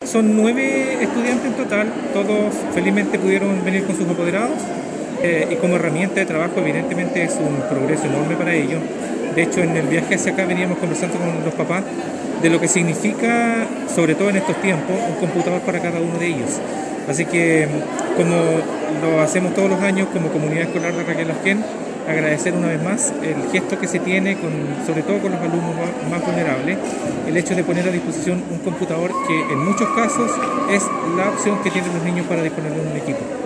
son 9 estudiantes en total, todos felizmente pudieron venir con sus apoderados y como herramienta de trabajo evidentemente es un progreso enorme para ellos. De hecho, en el viaje hacia acá veníamos conversando con los papás de lo que significa, sobre todo en estos tiempos, un computador para cada uno de ellos. Así que, como lo hacemos todos los años como comunidad escolar de Raquel Lasquén, agradecer una vez más el gesto que se tiene, sobre todo con los alumnos más vulnerables, el hecho de poner a disposición un computador que en muchos casos es la opción que tienen los niños para disponer de un equipo.